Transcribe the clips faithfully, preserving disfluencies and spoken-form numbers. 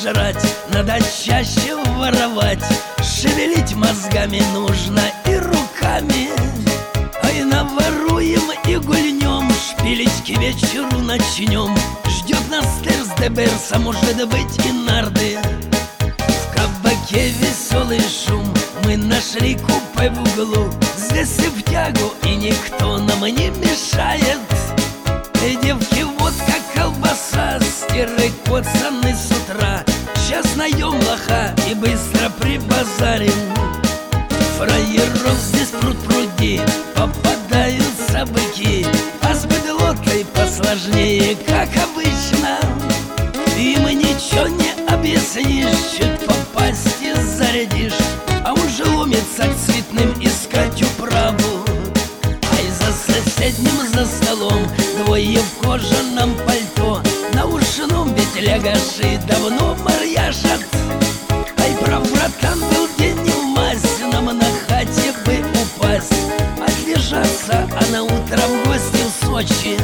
жрать, надо чаще воровать. Шевелить мозгами нужно и руками. Ай, наворуем и гульнем, шпилить к вечеру начнем. Ждет нас терс де берса, может быть и нарды. В кабаке веселый шум, мы нашли купе в углу. Здесь и в тягу, и никто нам не мешает. Эй, девки, водка, колбаса, стиры коцаны с утра. Сейчас найдем лоха и быстро прибазарим. Фраеров здесь пруд-пруди, попадаются быки, а с быдлотой посложнее, как обычно. Им ничего не объяснишь, чуть попасть и зарядишь, а он же ломится к цветным искать управу. Ай, за соседним за столом двое в кожаном пальто, на ушном ведь лягаши давно марьяжат. Ай, прав, братан, был день не в масть, нам на хате бы упасть, отлежаться, а на утро в гости в Сочи.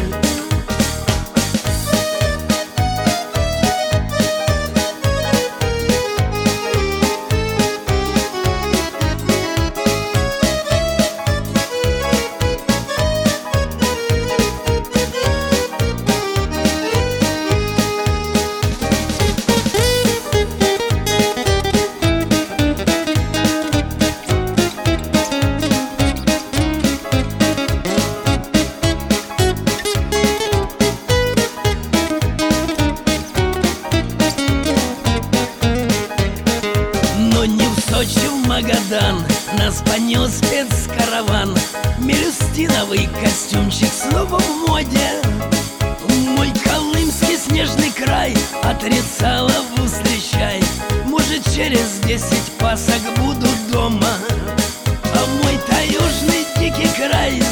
Сочи в Магадан нас понес спецкараван. Мелюстиновый костюмчик снова в моде. Мой колымский снежный край отрицалову встречай. Может, через десять пасок буду дома. А мой таежный дикий край